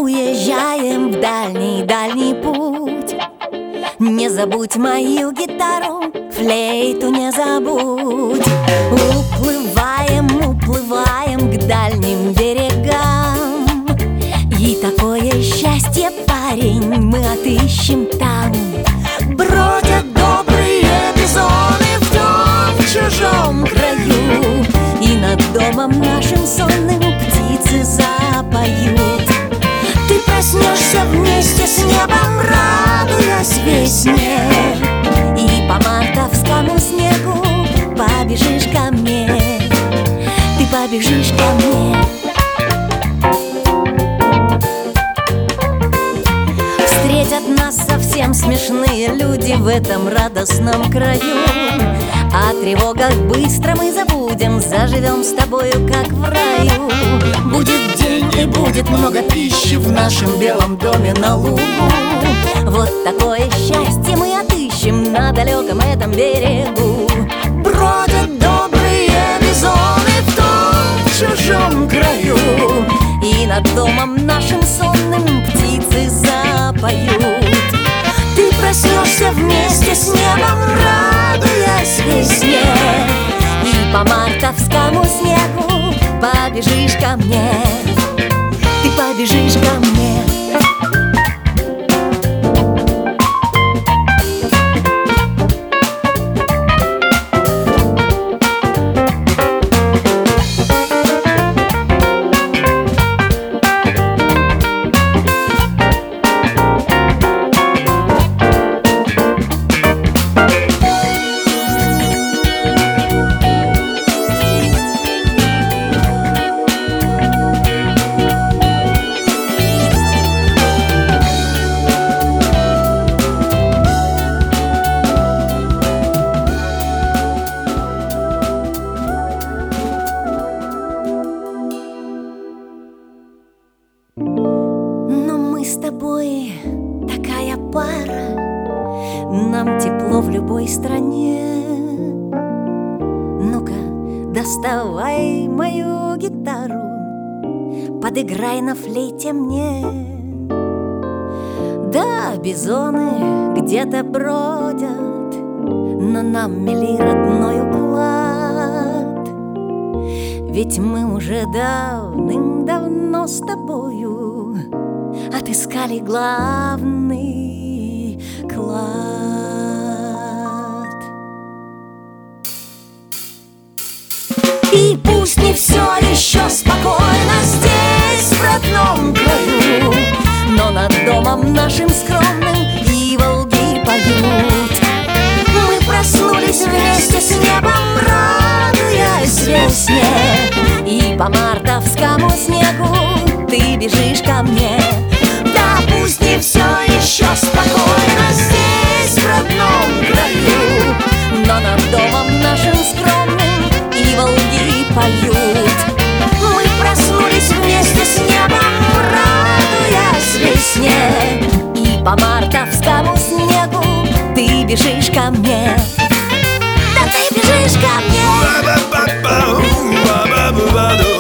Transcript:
уезжаем в дальний-дальний путь. Не забудь мою гитару, флейту не забудь. Уплываем к дальним берегам, и такое счастье, парень, мы отыщем там. Бродят добрые бизоны в чужом краю, и над домом нашим сонным птицы запоют. Ты проснешься вместе с небом, радуясь весне, и по мартовскому снегу побежишь ко мне. Ты побежишь ко мне. Встретят нас совсем смешные люди в этом радостном краю. О тревогах быстро мы забудем, заживем с тобою, как в раю. Будет день и будет много пищи в нашем белом доме на лугу. Вот такое счастье мы отыщем на далеком этом берегу. Бродят добрые бизоны в том чужом краю, и над домом нашим сонным птицы запоют. Ты проснешься вместе с небом, радуясь весне, и по мартовскому снегу побежишь ко мне. Ты побежишь ко мне. С тобой такая пара, нам тепло в любой стране. Ну-ка, доставай мою гитару, подыграй на флейте мне. Да, бизоны где-то бродят, но нам мили родной уклад. Ведь мы уже давным-давно с тобою отыскали главный клад. И пусть не все еще спокойно здесь, в родном краю, но над домом нашим скромным и волги поют. Мы проснулись вместе с небом, радуясь весне, и по мартовскому снегу ты бежишь ко мне. Да, пусть не все еще спокойно здесь, в родном краю, но над домом нашим скромным и волги поют. Мы проснулись вместе с небом, радуясь весне, и по мартовскому снегу ты бежишь ко мне. Да, ты бежишь ко мне.